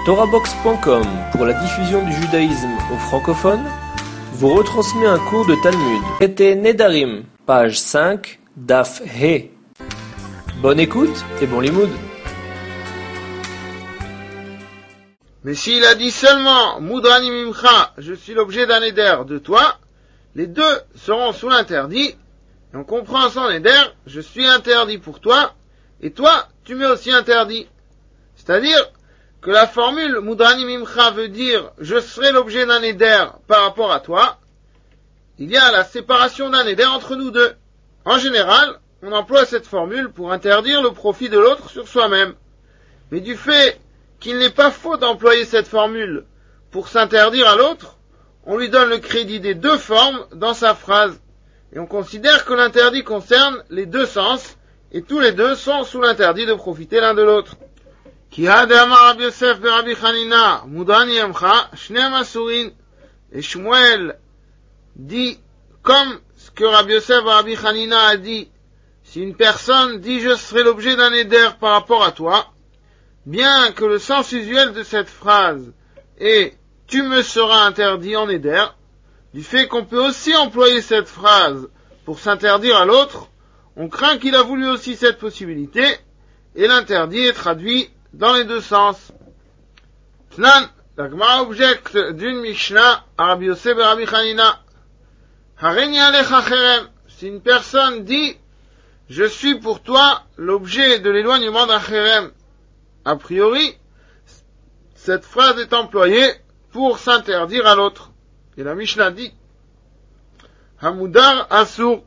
TorahBox.com, pour la diffusion du judaïsme aux francophones, vous retransmet un cours de Talmud. Traité Nedarim, page 5, Daf He. Bonne écoute et bon limoud. Mais s'il a dit seulement Mudrani Mimcha, je suis l'objet d'un éder de toi, les deux seront sous l'interdit, et on comprend sans éder, je suis interdit pour toi, et toi, tu m'es aussi interdit. C'est-à-dire que la formule Mudrani Mimcha veut dire je serai l'objet d'un éder par rapport à toi. Il y a la séparation d'un éder entre nous deux. En général, on emploie cette formule pour interdire le profit de l'autre sur soi-même. Mais du fait qu'il n'est pas faux d'employer cette formule pour s'interdire à l'autre, on lui donne le crédit des deux formes dans sa phrase. Et on considère que l'interdit concerne les deux sens, et tous les deux sont sous l'interdit de profiter l'un de l'autre. Ki hadamar Rabbi Yosef be Rabbi Hanina, Mudrani Yamcha, Shneim Asurin. Et Shmuel dit, comme ce que Rabbi Yosef et Rabbi Hanina a dit, si une personne dit je serai l'objet d'un éder par rapport à toi, bien que le sens usuel de cette phrase est tu me seras interdit en éder, du fait qu'on peut aussi employer cette phrase pour s'interdire à l'autre, on craint qu'il a voulu aussi cette possibilité, et l'interdit est traduit dans les deux sens. Tnan, la Gemara objecte d'une Mishnah à Rabbi Yosef et Rabbi Hanina. Hareni alecha cherem. Si une personne dit, je suis pour toi l'objet de l'éloignement d'un cherem, a priori, cette phrase est employée pour s'interdire à l'autre. Et la Mishnah dit, Hamudar Asur.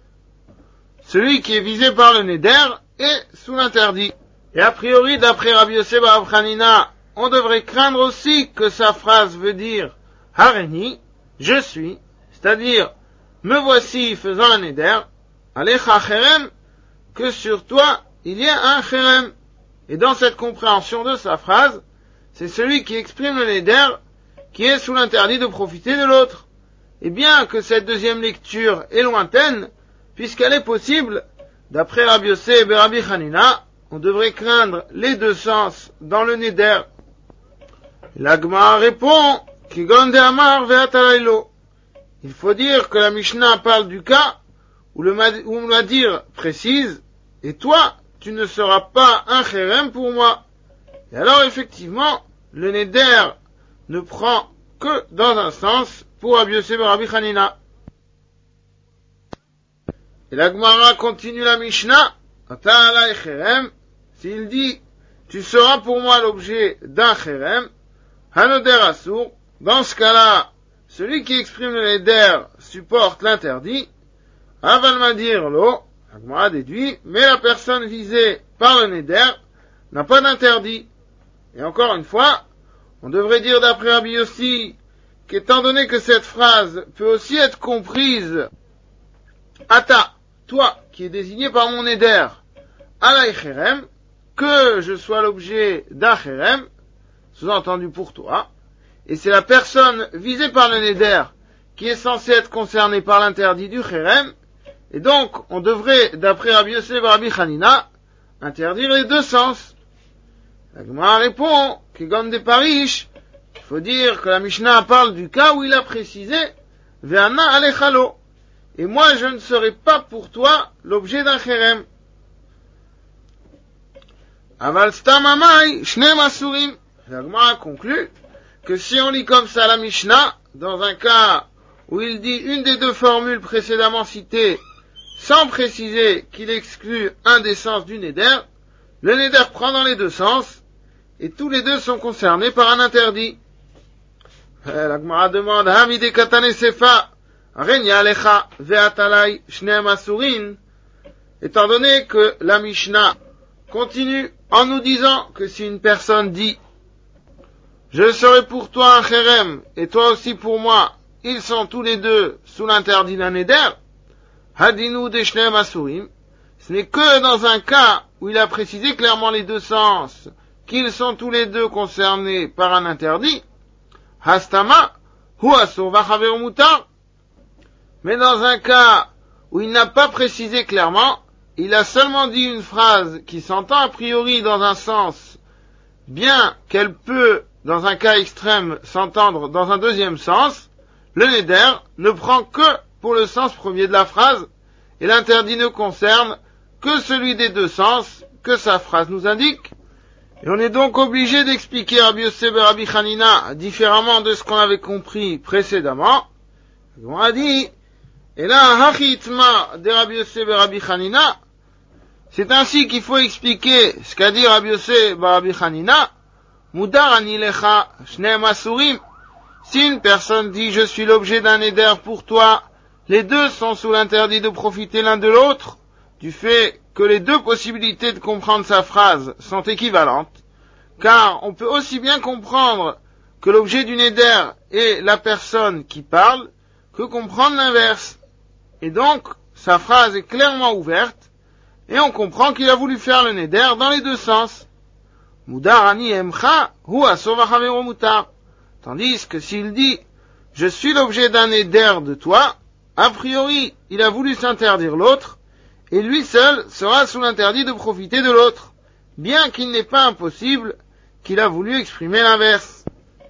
Celui qui est visé par le Neder est sous l'interdit. Et a priori, d'après Rabbi Yosef et Rabbi Hanina, on devrait craindre aussi que sa phrase veut dire Hareni, je suis, c'est-à-dire me voici faisant un Neder, Alecha Cherem, que sur toi il y a un Cherem. Et dans cette compréhension de sa phrase, c'est celui qui exprime le Neder qui est sous l'interdit de profiter de l'autre. Et bien que cette deuxième lecture est lointaine, puisqu'elle est possible, d'après Rabbi Yosef et Rabbi Hanina, on devrait craindre les deux sens dans le Neder. La Gemara répond, Kigon de Amar ve'atalaylo. Il faut dire que la Mishnah parle du cas où le Madir précise, et toi, tu ne seras pas un Cherem pour moi. Et alors effectivement, le Neder ne prend que dans un sens pour Rabbi Yosef et Rabbi Hanina. Et la Gemara continue la Mishnah, Ata alay Cherem, s'il dit, tu seras pour moi l'objet d'un Cherem, Hanoder Asur, dans ce cas-là, celui qui exprime le Neder supporte l'interdit, Aval Madir Lo, la Gemara déduit, mais la personne visée par le Neder n'a pas d'interdit. Et encore une fois, on devrait dire d'après Rabbi Yossi, qu'étant donné que cette phrase peut aussi être comprise, Ata, toi, qui est désigné par mon Neder, Alay Cherem, que je sois l'objet d'un Cherem, sous-entendu pour toi, et c'est la personne visée par le Neder qui est censée être concernée par l'interdit du Cherem, et donc on devrait, d'après Rabbi Yosef et Rabbi Hanina, interdire les deux sens. La Gemara répond, Kigon de Parish, il faut dire que la Mishnah parle du cas où il a précisé, Ve'ana alechalo, et moi je ne serai pas pour toi l'objet d'un Cherem. Aval stam amai, shneim asurim. La Gemara conclut que si on lit comme ça la Mishnah, dans un cas où il dit une des deux formules précédemment citées, sans préciser qu'il exclut un des sens du Neder, le Neder prend dans les deux sens, et tous les deux sont concernés par un interdit. La Gemara demande, Hamide katane sefa, arenya alecha ve'atalai shneim asurin. Étant donné que la Mishnah continue en nous disant que si une personne dit je serai pour toi un Cherem et toi aussi pour moi, ils sont tous les deux sous l'interdit d'un Neder, Hadinu de Shneim Asurim, ce n'est que dans un cas où il a précisé clairement les deux sens, qu'ils sont tous les deux concernés par un interdit, Hastama, Hu Asur Vachaver Mutar. Mais dans un cas où il n'a pas précisé clairement, il a seulement dit une phrase qui s'entend a priori dans un sens bien qu'elle peut, dans un cas extrême, s'entendre dans un deuxième sens, le neder ne prend que pour le sens premier de la phrase, et l'interdit ne concerne que celui des deux sens que sa phrase nous indique. Et on est donc obligé d'expliquer Rabbi Yossé ben Rabbi Hanina différemment de ce qu'on avait compris précédemment. On a dit, et là, hachitma de Rabbi Yossé ben Rabbi Hanina, c'est ainsi qu'il faut expliquer ce qu'a dit Rabbi Yossé ben Rabbi Hanina, mudar ani lecha shneim asurim. Si une personne dit je suis l'objet d'un éder pour toi, les deux sont sous l'interdit de profiter l'un de l'autre, du fait que les deux possibilités de comprendre sa phrase sont équivalentes, car on peut aussi bien comprendre que l'objet du neder est la personne qui parle, que comprendre l'inverse. Et donc, sa phrase est clairement ouverte, et on comprend qu'il a voulu faire le neder dans les deux sens. Mudar ani emcha hu asur v'chavero mutar. Tandis que s'il dit « Je suis l'objet d'un neder de toi », a priori, il a voulu s'interdire l'autre, et lui seul sera sous l'interdit de profiter de l'autre, bien qu'il n'est pas impossible qu'il a voulu exprimer l'inverse.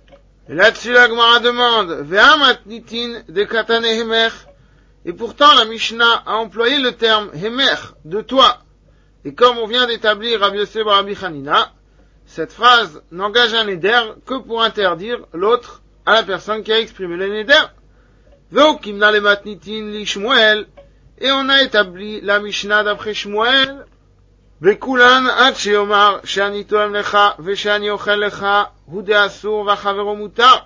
Et là-dessus, la Gemara demande « Ve'amat nitin de katane hemer » et pourtant la Mishnah a employé le terme « hemer » de toi. Et comme on vient d'établir Rabbi Yossé ben Rabbi Hanina, cette phrase n'engage un neder que pour interdire l'autre à la personne qui a exprimé le neder. Ve'okimna le matnitin li Shmuel, et on a établi la Mishnah d'après Shmuel. Ve'kulan ad she'omar she'ani toem lecha ve'she'ani ochel lecha hu de'asur v'chavero mutar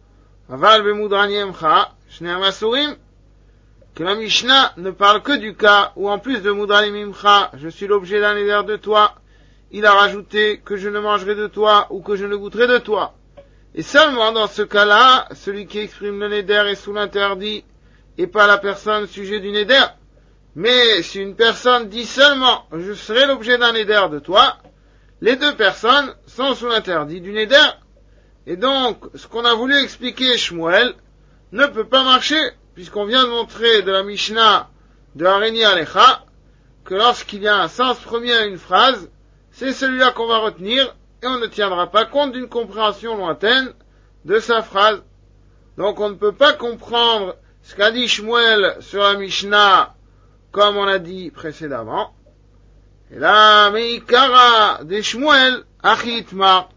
aval be'mudrani emcha shneim asurim. Que la Mishnah ne parle que du cas où en plus de mudrani mimcha, je suis l'objet d'un neder de toi, il a rajouté que je ne mangerai de toi ou que je ne goûterai de toi. Et seulement dans ce cas-là, celui qui exprime le neder est sous l'interdit et pas la personne sujet du neder. Mais si une personne dit seulement « je serai l'objet d'un neder de toi », les deux personnes sont sous l'interdit du neder. Et donc, ce qu'on a voulu expliquer Shmuel ne peut pas marcher, puisqu'on vient de montrer de la Mishnah de Harini Alecha que lorsqu'il y a un sens premier à une phrase, c'est celui-là qu'on va retenir et on ne tiendra pas compte d'une compréhension lointaine de sa phrase. Donc on ne peut pas comprendre ce qu'a dit Shmuel sur la Mishnah comme on l'a dit précédemment. Et là, Meikara de Shmuel achitma.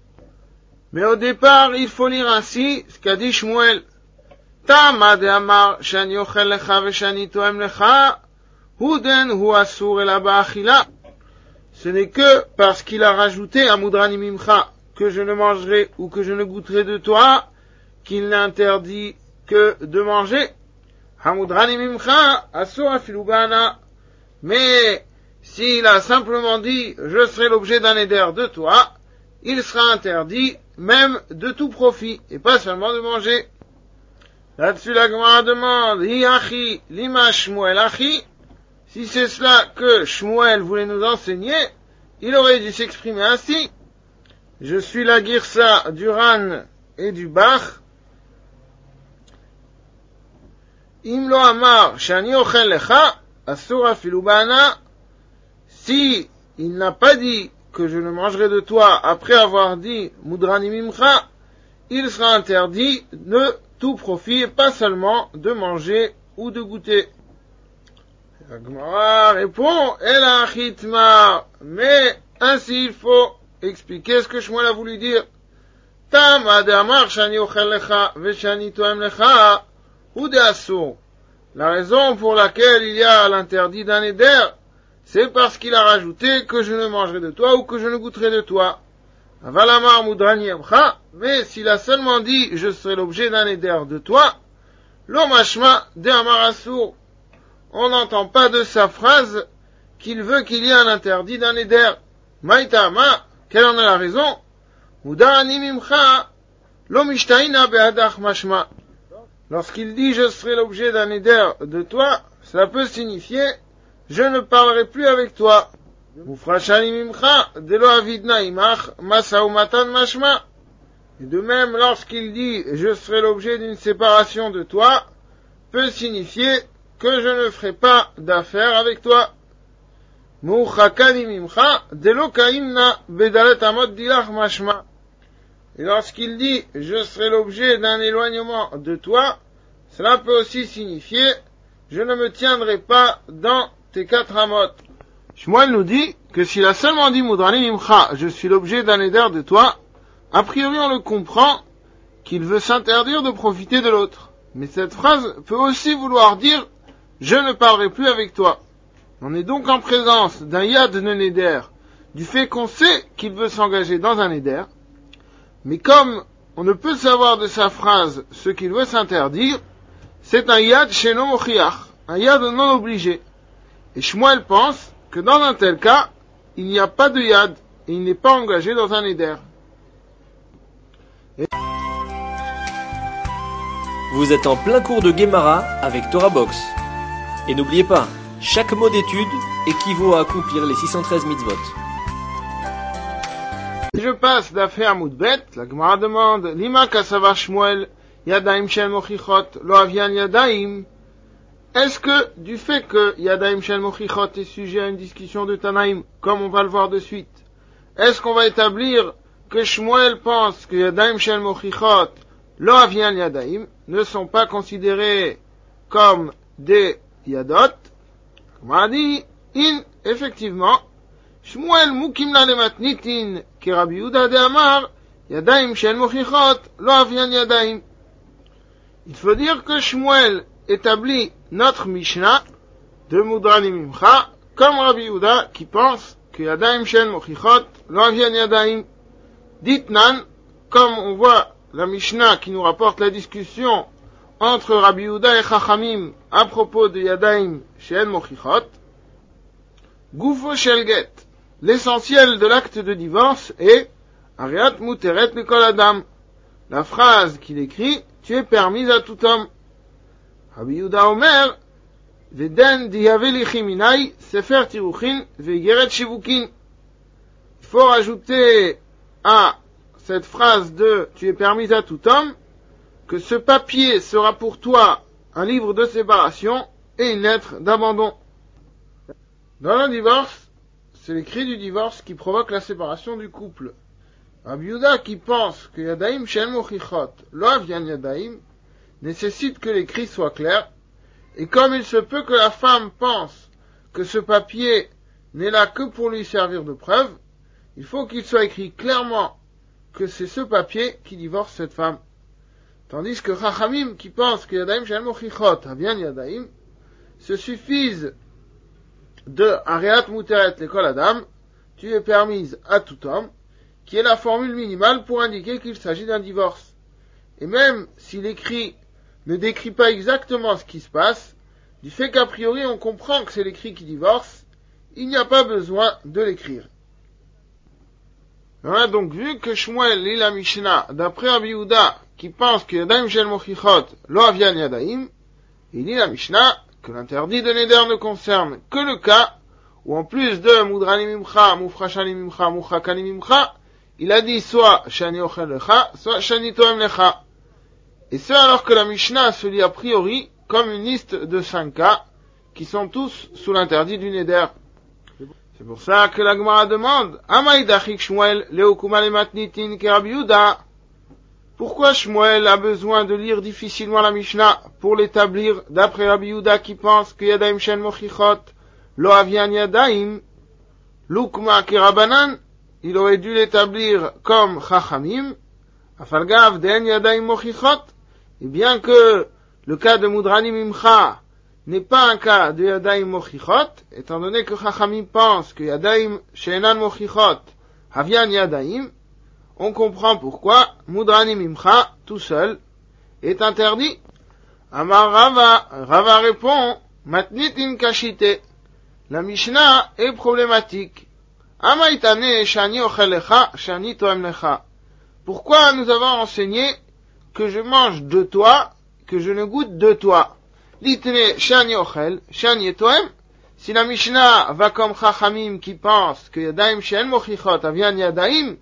Mais au départ, il faut lire ainsi ce qu'a dit Shmuel. Tama de amar shani ochel lecha veshani toem lecha huden hu asur el ba'achila. Ce n'est que parce qu'il a rajouté à mudrani mimcha que je ne mangerai ou que je ne goûterai de toi qu'il n'interdit que de manger. Hamudrani mimcha asur afilu bana. Mais s'il a simplement dit je serai l'objet d'un éder de toi, il sera interdit même de tout profit et pas seulement de manger. Là-dessus la Gemara demande hi achi lima Shmuel achi. Si c'est cela que Shmuel voulait nous enseigner, il aurait dû s'exprimer ainsi. Je suis la Girsa du Ran et du Bach. Imlo amar shani ochel lecha asur afilu bana. Si il n'a pas dit que je ne mangerai de toi après avoir dit mudrani mimcha, il sera interdit de tout profit, pas seulement de manger ou de goûter. La Gemara répond, El achitma, mais ainsi il faut expliquer ce que Shmuel a voulu dire. Tama de amar shani ochel lecha veshani toem lecha hu de asur. La raison pour laquelle il y a l'interdit d'un éder, c'est parce qu'il a rajouté que je ne mangerai de toi ou que je ne goûterai de toi. Avalamar mudrani emcha, mais s'il a seulement dit je serai l'objet d'un éder de toi, lo mashma de amar asur. On n'entend pas de sa phrase qu'il veut qu'il y ait un interdit d'un éder. Maïtama, quelle en est la raison? Mudarani mimcha, lo mishtaina be'adach mashma. Lorsqu'il dit je serai l'objet d'un éder de toi, cela peut signifier je ne parlerai plus avec toi. Mufrashani mimcha, delo avidna imach, masa umatan mashma. Et de même, lorsqu'il dit je serai l'objet d'une séparation de toi, peut signifier que je ne ferai pas d'affaires avec toi. Mouchakani mimcha, delo kaimna, bedalet amot dilach mashma. Et lorsqu'il dit, je serai l'objet d'un éloignement de toi, cela peut aussi signifier, je ne me tiendrai pas dans tes 4 amot. Shmuel nous dit que s'il a seulement dit Mudrani mimcha, je suis l'objet d'un éder de toi, a priori on le comprend qu'il veut s'interdire de profiter de l'autre. Mais cette phrase peut aussi vouloir dire, je ne parlerai plus avec toi. On est donc en présence d'un yad non éder, du fait qu'on sait qu'il veut s'engager dans un éder, mais comme on ne peut savoir de sa phrase ce qu'il veut s'interdire, c'est un yad sheno mochiach, un yad non obligé. Et Shmuel pense que dans un tel cas, il n'y a pas de yad, et il n'est pas engagé dans un éder. Vous êtes en plein cours de Gemara avec Torah Box. Et n'oubliez pas, chaque mot d'étude équivaut à accomplir les 613 mitzvot. Si je passe d'affaire Moudbet, la Gemara demande, Lima kasava Shmuel, Yadaim shel mochichot, lo avian Yadaim. Est-ce que, du fait que Yadaim shel mochichot est sujet à une discussion de Tanaïm, comme on va le voir de suite, est-ce qu'on va établir que Shmuel pense que Yadaim shel mochichot, lo avian Yadaim, ne sont pas considérés comme des Yadot? On a dit, effectivement, Shmuel mukim la lematnitin, ki Rabbi Yehuda de Amar, Yadaim shel mochichot, lo avian Yadaim. Il faut dire que Shmuel établit notre Mishnah de Mudrani mimcha, comme Rabbi Yehuda qui pense que Yadaim shel mochichot, lo avian Yadaim. Ditnan, comme on voit la Mishnah qui nous rapporte la discussion entre Rabbi Yehuda et Chachamim à propos de Yadaim shel mochichot, Gufo shel get. L'essentiel de l'acte de divorce est Ariat muteret lekol adam. La phrase qu'il écrit, tu es permise à tout homme. Rabbi Yehuda Omer, Veden diyave lichiminai, sefer tiruchin, veigeret shivukin. Il faut rajouter à cette phrase de tu es permise à tout homme, que ce papier sera pour toi un livre de séparation et une lettre d'abandon. Dans le divorce, c'est l'écrit du divorce qui provoque la séparation du couple. Rabbi Yehuda qui pense que Yadaim shel mochichot, lo avian Yadaim, nécessite que l'écrit soit clair, et comme il se peut que la femme pense que ce papier n'est là que pour lui servir de preuve, il faut qu'il soit écrit clairement que c'est ce papier qui divorce cette femme. Tandis que Chachamim qui pense que Yadaim shel mochichot, avian Yadaim, se suffisent de Ariat muteret lekol adam, tu es permise à tout homme, qui est la formule minimale pour indiquer qu'il s'agit d'un divorce. Et même si l'écrit ne décrit pas exactement ce qui se passe, du fait qu'a priori on comprend que c'est l'écrit qui divorce, il n'y a pas besoin de l'écrire. On a donc vu que Shmuel lit la Mishnah d'après Rabbi Yehuda qui pense que Yadaim shel mochichot lo avian Yadaim, il lit la Mishnah que l'interdit de Neder ne concerne que le cas où en plus de Mudrani mimcha, Mufrashani mimcha, Muchakani mimcha, il a dit soit Shani ochel lecha, soit Shani toem lecha. Et ce alors que la Mishnah se lit a priori comme une liste de 5 cas qui sont tous sous l'interdit du Neder. C'est pour ça que la Gemara demande Amay dachik Shmuel leokuma lematnitin ke Rabbi Yehuda. Pourquoi Shmuel a besoin de lire difficilement la Mishnah pour l'établir d'après Rabbi Yehuda qui pense que Yadaim shel mochichot lo avian Yadaim, lukma ki Rabanan, il aurait dû l'établir comme Chachamim, afalgav den Yadaim mochichot, et bien que le cas de Mudrani mimcha n'est pas un cas de Yadaim mochichot, étant donné que Chachamim pense que Yadaim she'enan mochichot avian Yadaim, on comprend pourquoi Mudrani mimcha, tout seul, est interdit. Amar Rava répond, Matnit in kashite. La Mishnah est problématique. Amaitane shani ochel lecha, shani toem lecha. Pourquoi nous avons enseigné que je mange de toi, que je ne goûte de toi? Litne shani ochel, shani toem. Si la Mishnah va comme Chachamim qui pense que Yadaim she'en mochichot avian Yadaim,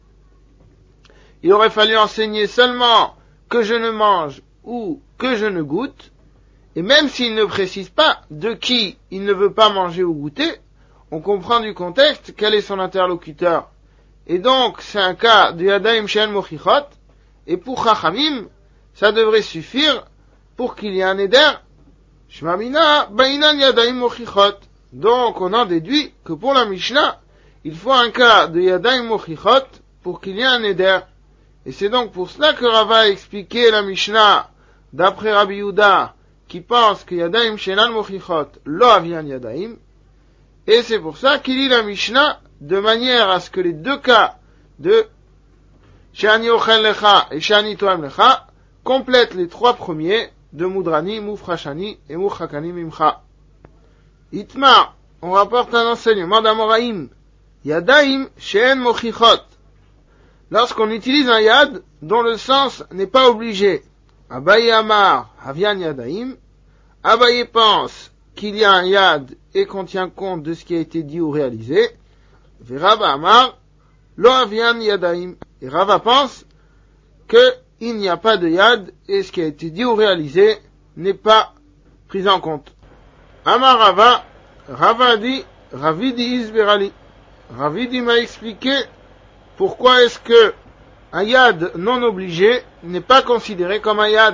il aurait fallu enseigner seulement que je ne mange ou que je ne goûte, et même s'il ne précise pas de qui il ne veut pas manger ou goûter, on comprend du contexte quel est son interlocuteur. Et donc, c'est un cas de Yadayim She'en Mochichot, et pour Chachamim, ça devrait suffire pour qu'il y ait un éder. Shmamina Bainan Yadayim Mochichot. Donc, on en déduit que pour la Mishnah, il faut un cas de Yadayim Mochichot pour qu'il y ait un éder. Et c'est donc pour cela que Rava a expliqué la Mishnah d'après Rabbi Yehuda, qui pense que Yadayim She'enan Mochichot lo avian Yadayim. Et c'est pour ça qu'il lit la Mishnah de manière à ce que les deux cas de She'ani Ochel Lecha et She'ani Toem Lecha complètent les trois premiers de Mudrani, Mufrashani et Mufrakani Mimcha. Itmar, on rapporte un enseignement d'Amoraïm. Yadayim She'en Mochichot. Lorsqu'on utilise un yad dont le sens n'est pas obligé. Abaye Amar Havian Yadayim. Abaye pense qu'il y a un yad et qu'on tient compte de ce qui a été dit ou réalisé. Rava Amar Lo Havian Yadayim. Et Rava pense qu'il n'y a pas de yad et ce qui a été dit ou réalisé n'est pas pris en compte. Amar Rava, Rava dit Ravidi Isberali. Ravidi m'a expliqué pourquoi est-ce que un yad non obligé n'est pas considéré comme un yad.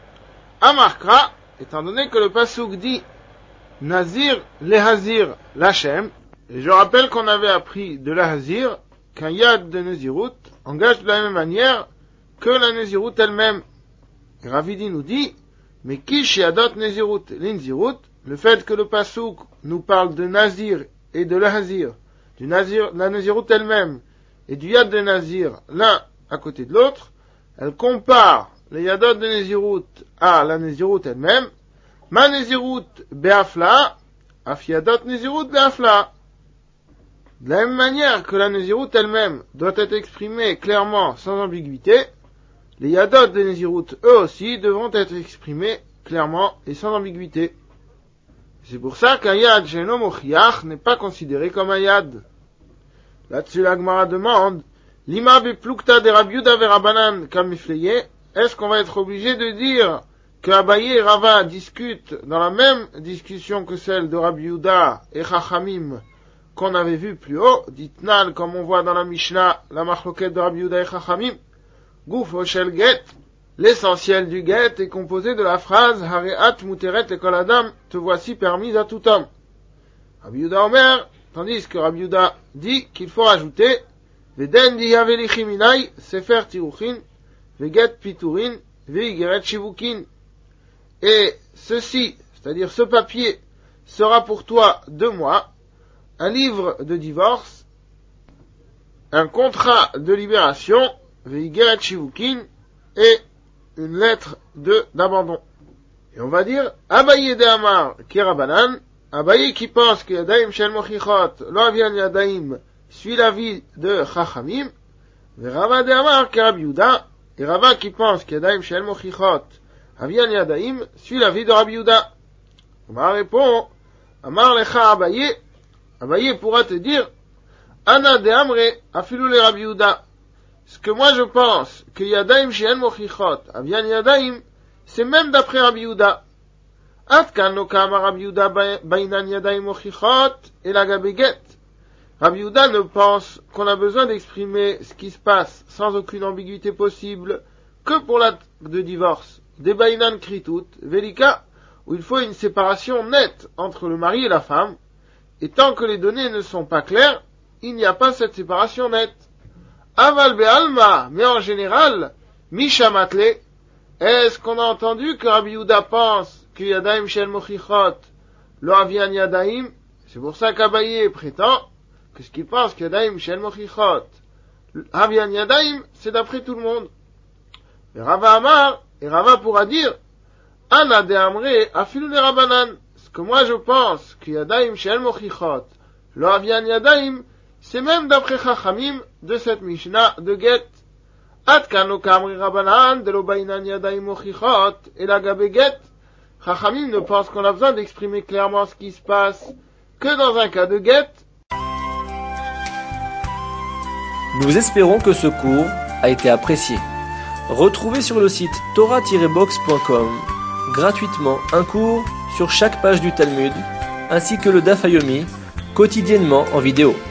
Amarkra, étant donné que le pasuk dit Nazir lehazir lachem, et je rappelle qu'on avait appris de lahazir qu'un yad de Nezirut engage de la même manière que la Nezirut elle-même. Et Ravidi nous dit, mais kish yadot Nezirut l'inzirut, le fait que le pasuk nous parle de Nazir et de lahazir, du Nazir, la Nezirut elle-même, et du yad de Nazir, l'un à côté de l'autre, elle compare les yadot de Nezirut à la Nezirut elle-même. Ma Nezirut be'afla, af yadot Nezirut be'afla. De la même manière que la Nezirut elle-même doit être exprimée clairement sans ambiguïté, les yadot de Nezirut eux aussi devront être exprimés clairement et sans ambiguïté. C'est pour ça qu'un yad she'eno mochiach n'est pas considéré comme un yad. Là-dessus, la Gemara demande, Lima beplukta de Rabbi Yehuda ve Rabbanan kamifleye, est-ce qu'on va être obligé de dire que Abaye et Rava discutent dans la même discussion que celle de Rabbi Yehuda et Chachamim qu'on avait vu plus haut, ditnal, comme on voit dans la Mishnah, la machloket de Rabbi Yehuda et Chachamim, Gufo shel get, l'essentiel du get est composé de la phrase Hareat muteret lekol adam, te voici permise à tout homme. Rabbi Yehuda Omer, tandis que Rabbi Yehuda dit qu'il faut rajouter Veden dihavelichim inai sefer tiruchin veget piturin veigeret shivukin. Et ceci, c'est-à-dire ce papier, sera pour toi 2 mois, un livre de divorce, un contrat de libération, veigeret shivukin, et une lettre d'abandon. Et on va dire Abaye de Amar Kerabanan. Abaye qui pense que Yadayim She'en Mochichot lo avian Yadayim suit l'avis de Chachamim, et Rava de Amar Rabbi Yehuda, et Rava qui pense que Yadayim She'en Mochichot avian Yadayim suit l'avis de Rabbi Yehuda. On va répondre Amar Lecha Abaye. Abaye pourra te dire Ana de Amre afilu le Rabbi Yehuda. Ce que moi je pense que Yadayim She'en Mochichot avian Yadayim, c'est même d'après Rabbi Yehuda. Atkan no kama Rabbi Yehuda bainan Yadayim Mochichot et la gabeget. Rabbi Yehuda ne pense qu'on a besoin d'exprimer ce qui se passe sans aucune ambiguïté possible que pour l'acte de divorce. Des bainan kritut velika, où il faut une séparation nette entre le mari et la femme, et tant que les données ne sont pas claires, il n'y a pas cette séparation nette. Aval be'alma, mais en général, mishamatle, est-ce qu'on a entendu que Rabbi Yehuda pense que Yadayim She'en Mochichot lo avian Yadayim? C'est pour ça qu'Abaye prétend que ce qu'il pense que Yadayim She'en Mochichot avian Yadayim, c'est d'après tout le monde. Et Rava Amar, et Rava pourra dire Ana de Amre afilu le Rabbanan. Ce que moi je pense que Yadayim She'en Mochichot lo avian Yadayim, c'est même d'après Chachamim de cette Mishnah de Get. Atkano kamri Rabbanan de lo bainan Yadayim Mochichot et la gabe Get. Chachamim ne pense qu'on a besoin d'exprimer clairement ce qui se passe que dans un cas de Get. Nous espérons que ce cours a été apprécié. Retrouvez sur le site torah-box.com gratuitement un cours sur chaque page du Talmud, ainsi que le Daf Yomi quotidiennement en vidéo.